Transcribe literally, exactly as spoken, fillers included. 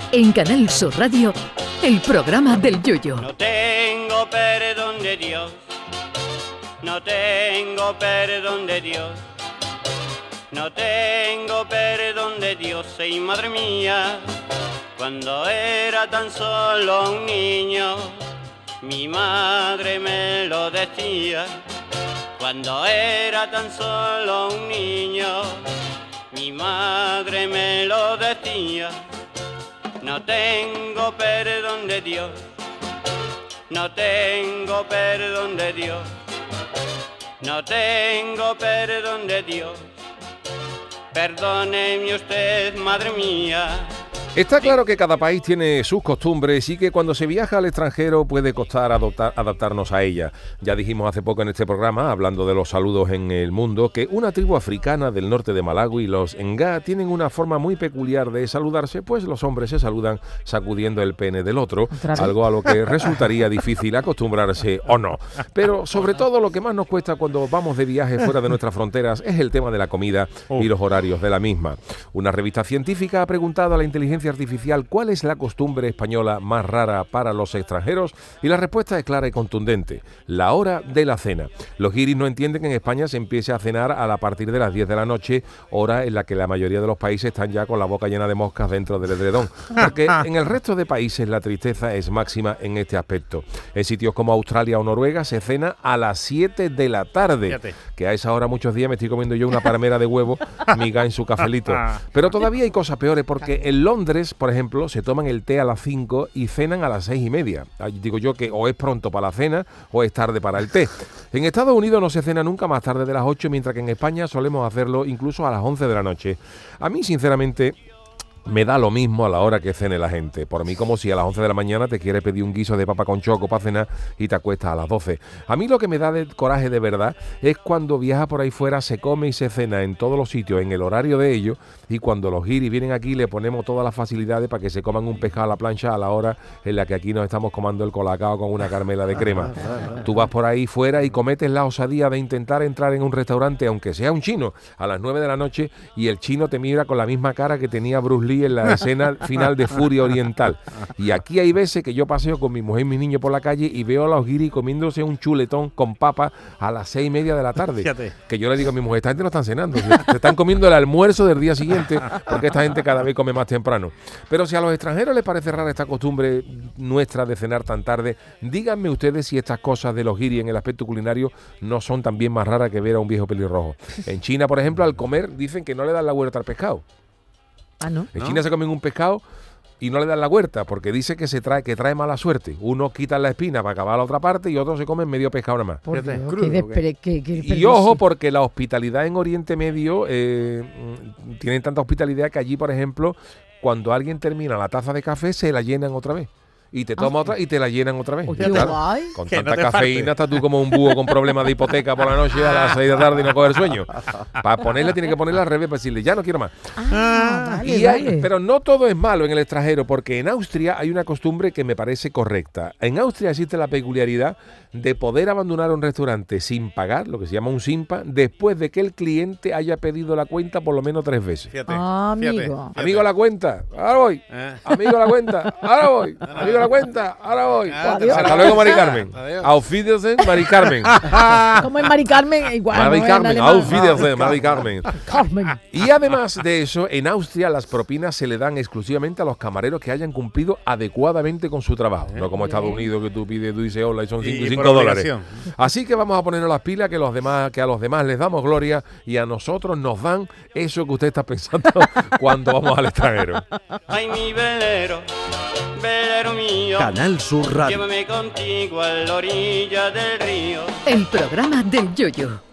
En Canal Sur Radio, el programa del Yoyo. No tengo perdón de Dios, no tengo perdón de Dios, no tengo perdón de Dios, y madre mía, cuando era tan solo un niño, mi madre me lo decía. Cuando era tan solo un niño, mi madre me lo decía. No tengo perdón de Dios, no tengo perdón de Dios, no tengo perdón de Dios. Perdóneme usted, madre mía. Está claro que cada país tiene sus costumbres y que cuando se viaja al extranjero puede costar adoptar, adaptarnos a ellas. Ya dijimos hace poco en este programa, hablando de los saludos en el mundo, que una tribu africana del norte de Malawi, los Nga, tienen una forma muy peculiar de saludarse, pues los hombres se saludan sacudiendo el pene del otro, algo a lo que resultaría difícil acostumbrarse o no. Pero sobre todo lo que más nos cuesta cuando vamos de viaje fuera de nuestras fronteras es el tema de la comida y los horarios de la misma. Una revista científica ha preguntado a la inteligencia artificial cuál es la costumbre española más rara para los extranjeros y la respuesta es clara y contundente: la hora de la cena. Los guiris no entienden que en España se empiece a cenar a partir de las diez de la noche, hora en la que la mayoría de los países están ya con la boca llena de moscas dentro del edredón, porque en el resto de países la tristeza es máxima en este aspecto. En sitios como Australia o Noruega se cena a las siete de la tarde, Fíjate. que a esa hora muchos días me estoy comiendo yo una palmera de huevo miga en su cafelito. Pero todavía hay cosas peores, porque en Londres, por ejemplo, se toman el té a las cinco y cenan a las seis y media. Digo yo que o es pronto para la cena o es tarde para el té. En Estados Unidos no se cena nunca más tarde de las ocho, mientras que en España solemos hacerlo incluso a las once de la noche. A mí, sinceramente, me da lo mismo a la hora que cene la gente. Por mí, como si a las once de la mañana te quieres pedir un guiso de papa con choco para cenar y te acuestas a las doce. A mí lo que me da de coraje de verdad es cuando viaja por ahí fuera, se come y se cena en todos los sitios, en el horario de ellos, y cuando los guiris vienen aquí le ponemos todas las facilidades para que se coman un pescado a la plancha a la hora en la que aquí nos estamos comando el colacao con una carmela de crema. Tú vas por ahí fuera y cometes la osadía de intentar entrar en un restaurante, aunque sea un chino, a las nueve de la noche, y el chino te mira con la misma cara que tenía Bruce Lee en la escena final de Furia Oriental. Y aquí hay veces que yo paseo con mi mujer y mis niños por la calle y veo a los guiris comiéndose un chuletón con papa a las seis y media de la tarde. Fíjate. Que yo le digo a mi mujer: esta gente no están cenando, se, se están comiendo el almuerzo del día siguiente, porque esta gente cada vez come más temprano. Pero si a los extranjeros les parece rara esta costumbre nuestra de cenar tan tarde, díganme ustedes si estas cosas de los guiris en el aspecto culinario no son también más raras que ver a un viejo pelirrojo. En China, por ejemplo, al comer dicen que no le dan la vuelta al pescado. Ah, ¿no? En ¿No? China se comen un pescado y no le dan la huerta, porque dice que se trae que trae mala suerte. Uno quita la espina para acabar la otra parte y otros se comen medio pescado nada más. Por Dios, qué despre- qué- qué Y ojo, porque la hospitalidad en Oriente Medio, eh, tienen tanta hospitalidad que allí, por ejemplo, cuando alguien termina la taza de café, se la llenan otra vez. Y te toma ah, otra y te la llenan otra vez. Oye, claro, guay. Con tanta no cafeína estás tú como un búho con problemas de hipoteca por la noche a las seis de la tarde y no coger sueño. Para ponerle tiene que ponerle al revés para decirle: ya no quiero más. Ah, vale, y hay, vale. Pero no todo es malo en el extranjero, porque en Austria hay una costumbre que me parece correcta. En Austria existe la peculiaridad de poder abandonar un restaurante sin pagar, lo que se llama un simpa, después de que el cliente haya pedido la cuenta por lo menos tres veces. Fíjate, ah, amigo. fíjate, fíjate. Amigo, la cuenta, ahora voy. Eh. Amigo, la cuenta, ahora voy. Amigo, la cuenta, ahora voy. Adiós. Hasta luego, Mari Carmen. Adiós. Auf Wiedersehen, Mari Carmen. ¿Cómo es Mari Carmen? Igual. Mari ¿no? Carmen, Auf Wiedersehen, Mari Carmen. Carmen. Y además de eso, en Austria las propinas se le dan exclusivamente a los camareros que hayan cumplido adecuadamente con su trabajo. No como Estados Unidos, que tú pides, tú dices hola y son Y cinco por dólares. obligación. Así que vamos a ponernos las pilas, que los demás, que a los demás les damos gloria y a nosotros nos dan eso que usted está pensando cuando vamos al extranjero. Ay, mi velero, velero mío, Canal Sur Radio. llévame contigo a la orilla del río. El programa del Yoyo.